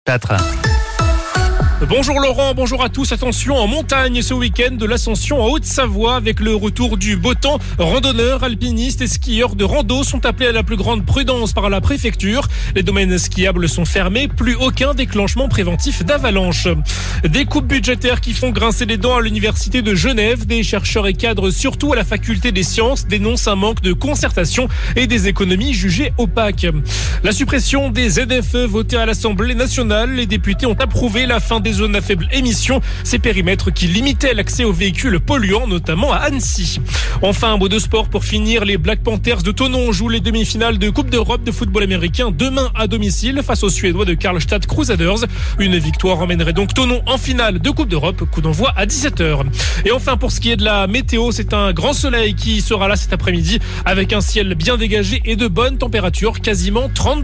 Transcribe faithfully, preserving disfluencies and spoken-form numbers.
quatre. Bonjour Laurent, bonjour à tous. Attention en montagne ce week-end de l'Ascension en Haute-Savoie avec le retour du beau temps. Randonneurs, alpinistes et skieurs de rando sont appelés à la plus grande prudence par la préfecture. Les domaines skiables sont fermés, plus aucun déclenchement préventif d'avalanche. Des coupes budgétaires qui font grincer les dents à l'université de Genève. Des chercheurs et cadres, surtout à la faculté des sciences, dénoncent un manque de concertation et des économies jugées opaques. La suppression des Z F E votée à l'Assemblée nationale. Les députés ont approuvé la fin des zones à faible émission, ces périmètres qui limitaient l'accès aux véhicules polluants, notamment à Annecy. Enfin, un mot de sport pour finir. Les Black Panthers de Thonon jouent les demi-finales de Coupe d'Europe de football américain demain à domicile face aux Suédois de Karlstad Crusaders. Une victoire emmènerait donc Thonon en finale de Coupe d'Europe, coup d'envoi à dix-sept heures. Et enfin, pour ce qui est de la météo, c'est un grand soleil qui sera là cet après-midi avec un ciel bien dégagé et de bonnes températures, quasiment trente